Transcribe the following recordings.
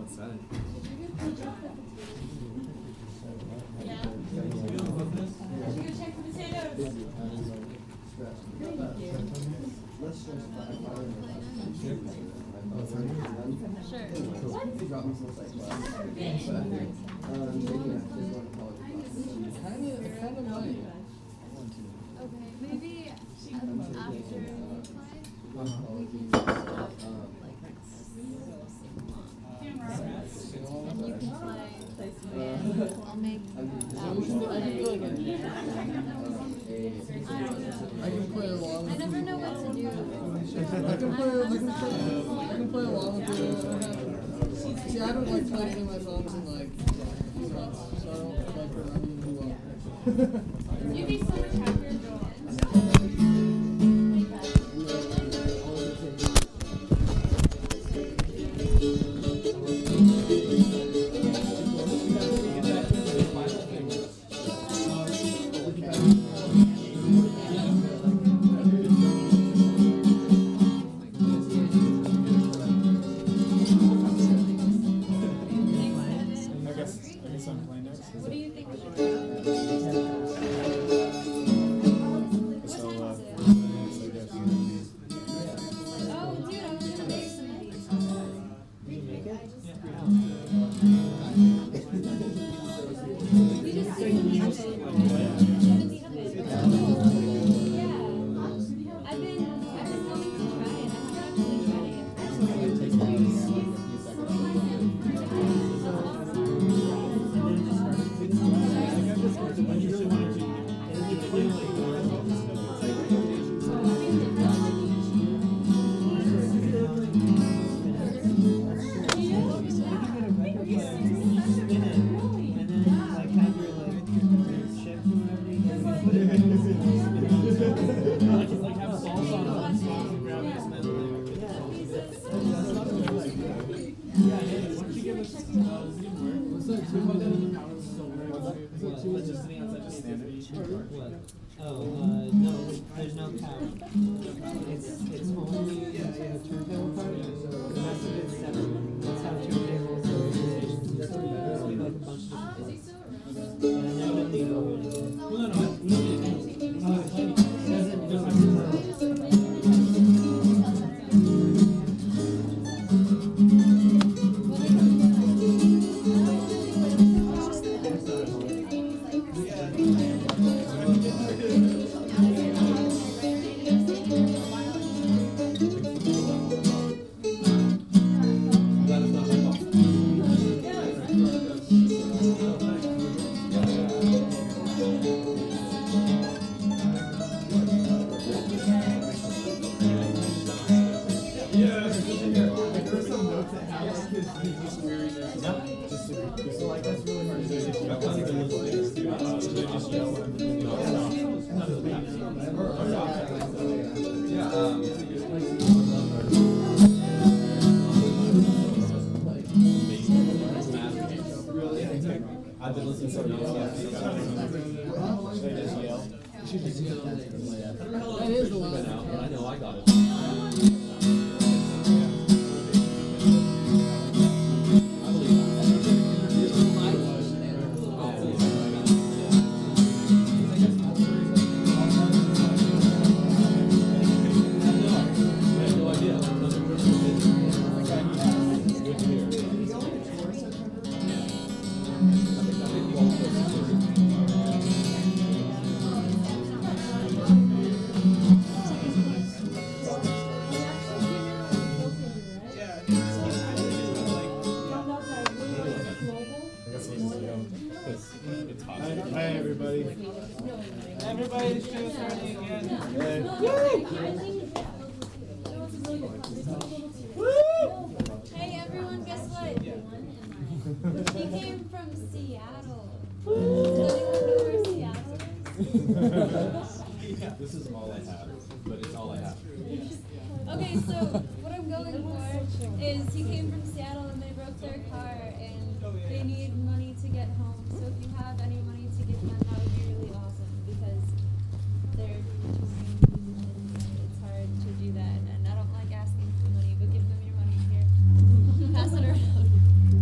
outside. Yeah. Should we go check for potatoes? Sure. Kind of might. Okay, maybe after we play, we can and you can play. I'll make. I can play along. I never know what to do. I can play along with you. See, I don't like playing any of my songs in like sets, so I don't like running you. You'd be so much happier, Joel. What do you think we should do? Oh, dude, I was gonna make some of these. We just see them in the oven. Yeah. I've been wanting to try it. I haven't actually tried it. No, there's no couch. It's only a turntable part. The rest of it's separate. Let's have turntables or stations. Like a bunch of different things. And then we'll leave I've been listening to something else. Should I just yell? That is the one. I know, I got it. Hi, everybody. Everybody, the show's starting again. Hey everyone, guess what? He came from Seattle. Does anyone know where Seattle is? This is all I have, but it's all I have. Okay, so what I'm going for is he came from Seattle and they broke their car and they need money to get home. So if you have any money to give them, that would be really awesome because they're it's hard to do that and I don't like asking for money, but give them your money here. Pass it around.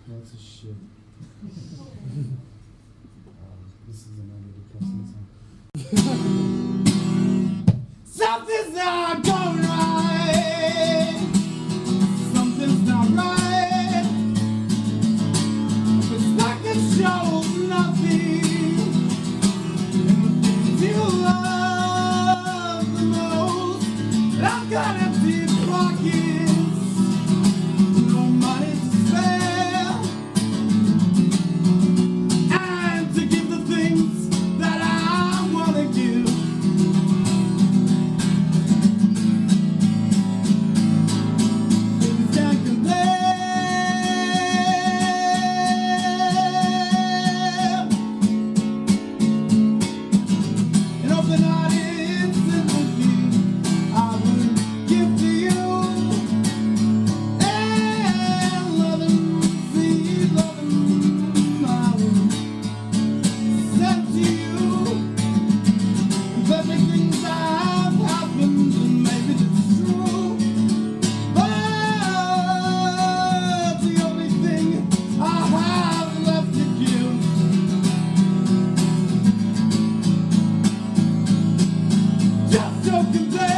Lots of shit. This is another depressing song. Something's not going right. Something's not right. It's like it shows nothing. And the things you love the most. And I've got empty pockets. No money to spare. And to give the things that I want to give. Things can't compare. An open-hearted sympathy I would give to you. And loving, see, loving, I would send to you. Perfect things have happened, and maybe it's true. But the only thing I have left to give. Just so compare.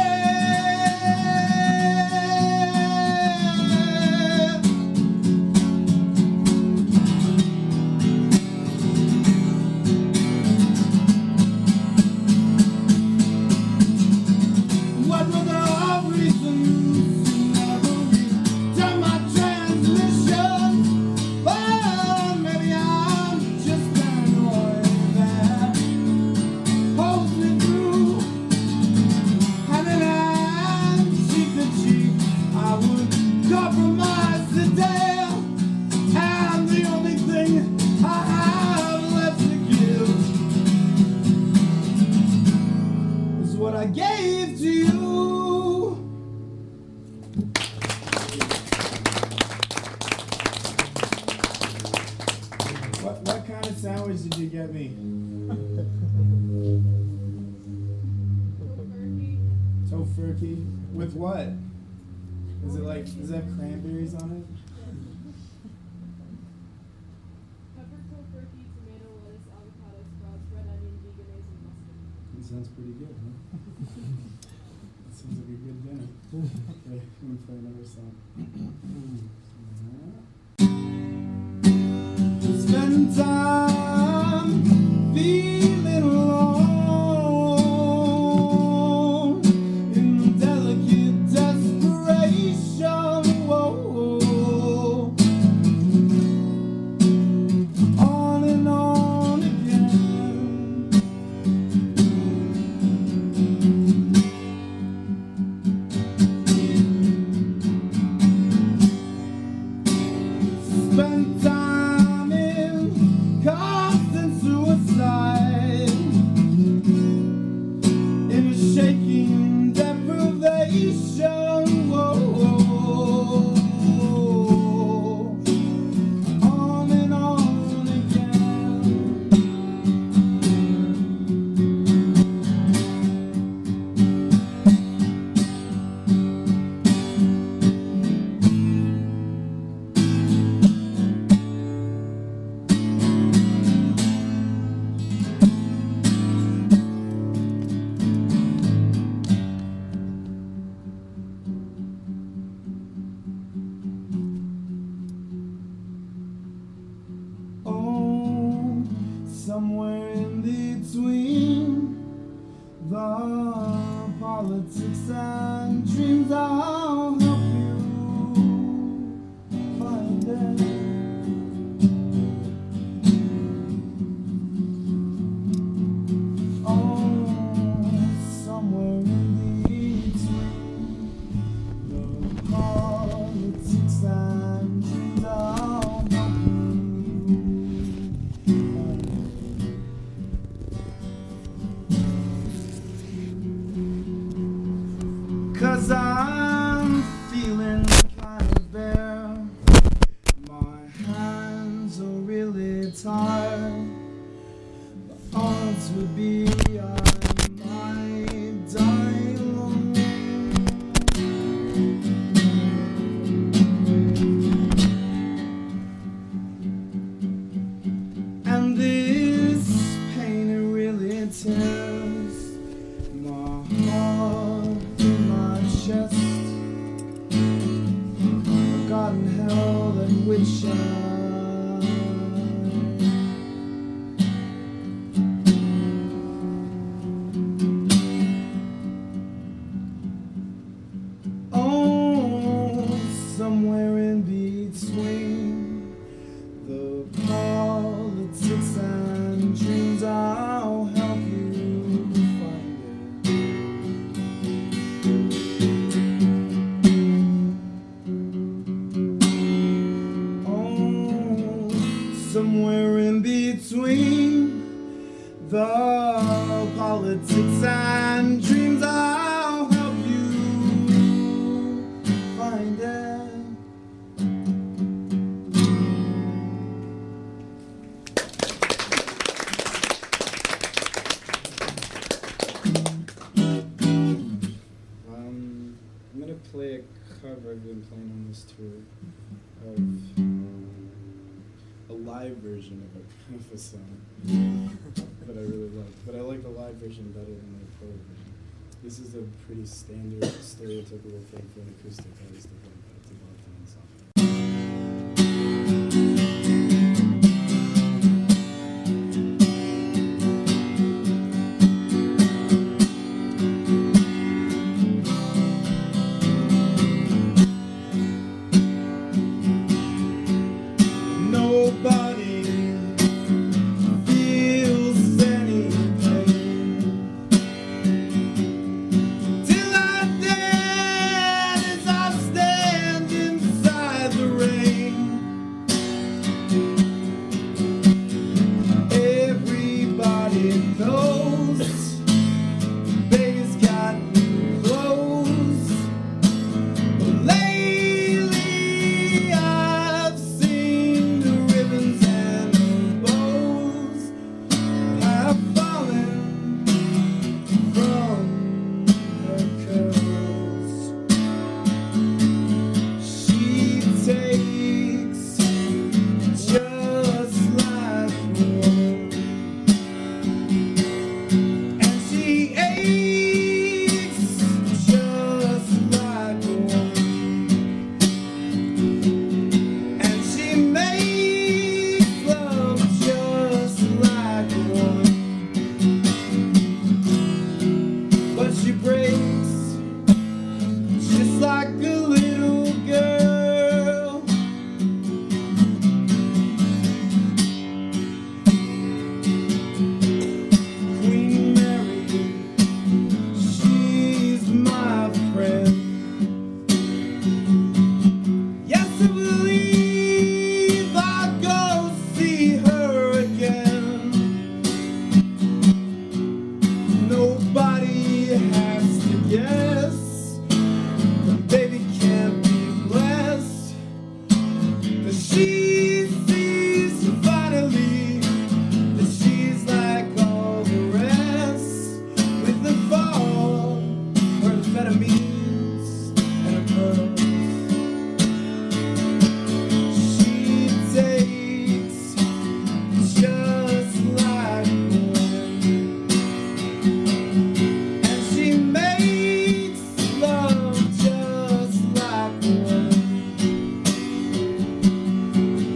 What were the reasons to never return my transmission? Well, maybe I'm just paranoid that holds me through. Hand in hand, cheek to cheek, I would compromise today. And the only thing I have left to give is what I gave to you. What kind of sandwich did you get me? Tofurkey. With what? Is it like, does it have cranberries on it? Pepper tofurkey, tomato, lettuce, avocado, sprouts, red onion, vegan eggs, and mustard. That sounds pretty good, huh? That seems like a good dinner. Okay, I'm gonna play another song. Spend time feeling alone in delicate desperation. Whoa. On and on again. Spend time in constant suicide, in a shaking deprivation. Whoa. On and on again. Oh, somewhere in between the politics and dreams, I'll help you find it. Oh, somewhere in between the politics and dreams, I'll help you find it. 'Cause I'm feeling kind of bare. My hands are really tired. The odds would be I might die alone. it shine. Oh, somewhere in between the politics and dreams, I'll help you find it. Oh, somewhere in between the politics and dreams, I'll help you find it. I'm gonna play a cover I've been playing on this tour of a live version of a song that I really like. But I like the live version better than the recorded version. This is a pretty standard, stereotypical thing for an acoustic artist to play, but it's a lot of fun song. Nobody feels any pain till I'm dead as I stand inside the rain. Everybody knows baby's got new clothes, but lately I've seen the ribbons and the bows have fallen from her curls. She takes just like a woman, and she aches just like a woman, and she makes love just like a woman, but she breaks just like a little girl. Queen Mary, she's my friend. Yes, I believe I'll go see her again. Nobody has to guess. The baby can't be blessed. That she sees finally that she's like all the rest, with the fall, her amphetamines and her pearls. She takes just like a woman, and she makes love just like a woman.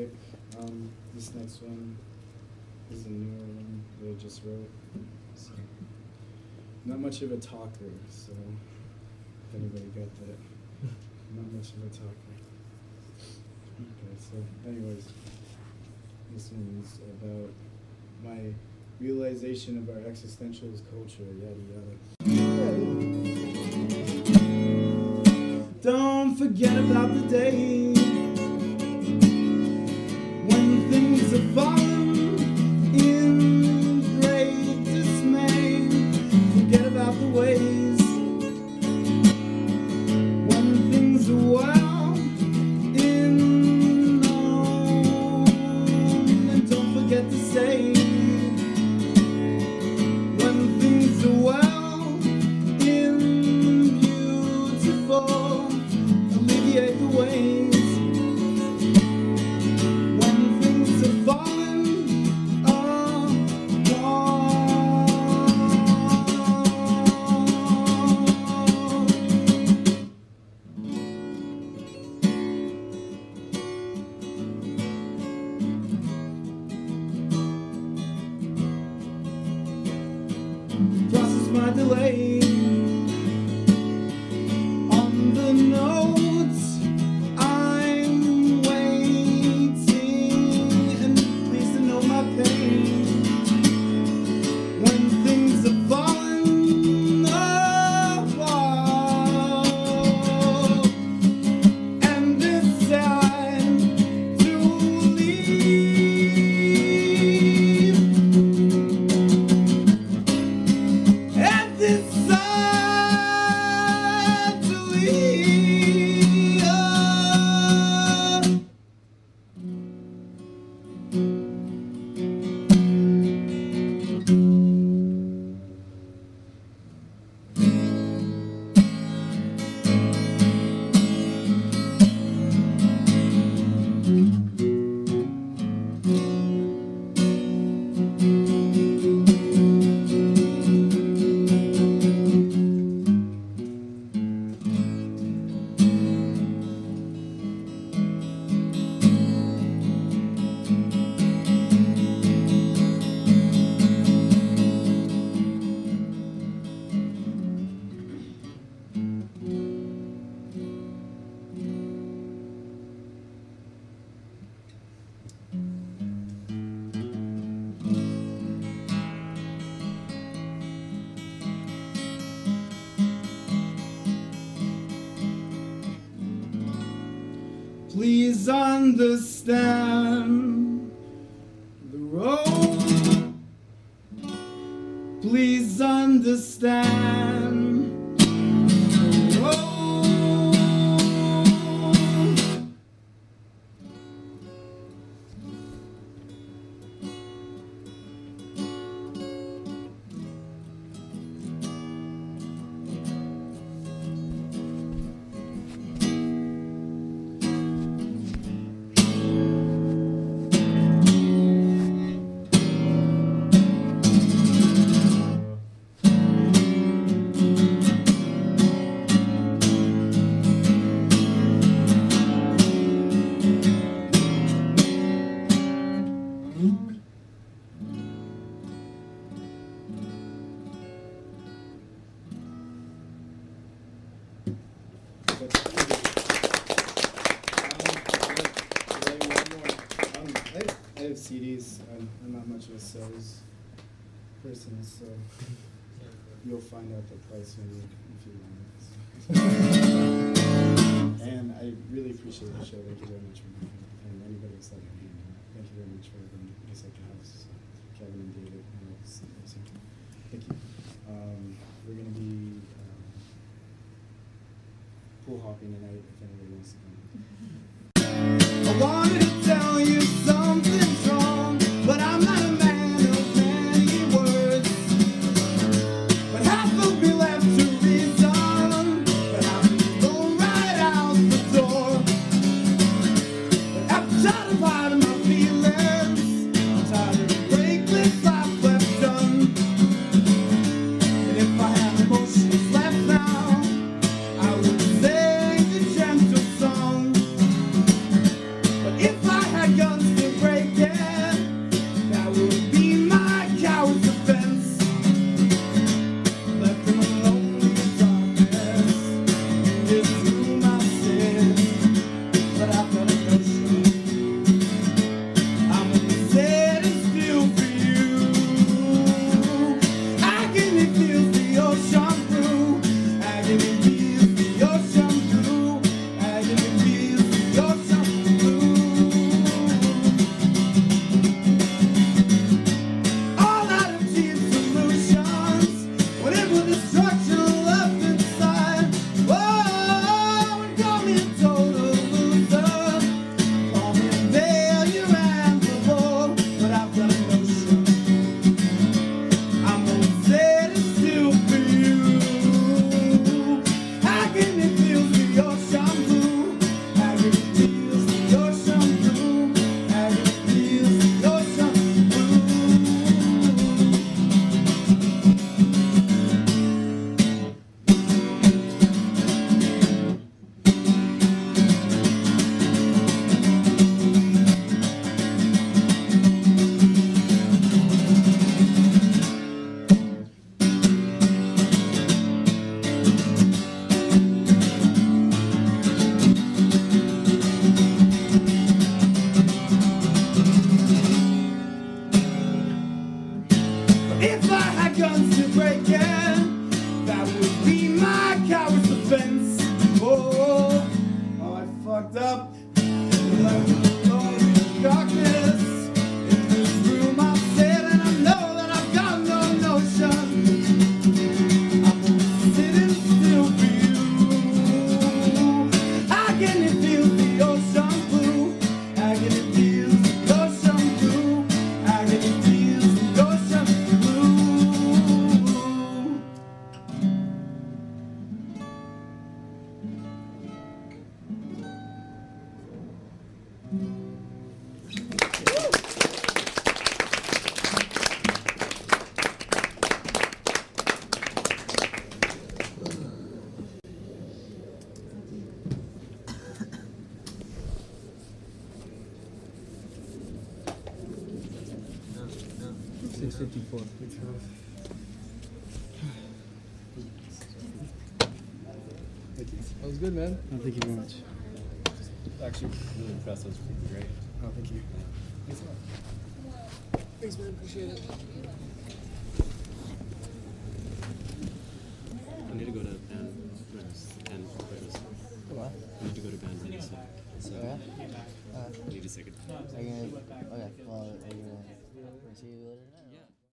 Alright, this next one is a newer one that I just wrote. So, not much of a talker, so if anybody got that. Not much of a talker. Okay, so anyways, this one is about my realization of our existential culture, yada yada. Don't forget about the day when things are falling in great dismay. Forget about the ways when things are well in known. And don't forget to say when things are well in beautiful. Alleviate the ways when things are falling apart. Process my delay on the notes. I'm waiting, and please to know my pain when things are falling apart. And it's time to leave. And it's time to leave. Please understand the road. Please understand the road. I have CDs. I'm not much of a sales person, so you'll find out the price maybe if you want it. And I really appreciate the show. Thank you very much for being here. And anybody else that can be here. Thank you very much for everyone at Second House, Kevin and David. Thank you. We're going to be pool hopping tonight if anybody wants to come. I wanted to tell you something's wrong, but I'm not a man of many words. But half of me left to reason, but I'm going right out the door. But I'm tired of hiding my feelings. I'm tired of the breakless life left done. And if I had emotions left now, I would sing a gentle song. 654. That was good, man. Oh, thank you very much. Actually, really impressed. That was pretty great. Oh, thank you. Thanks, man. Appreciate it.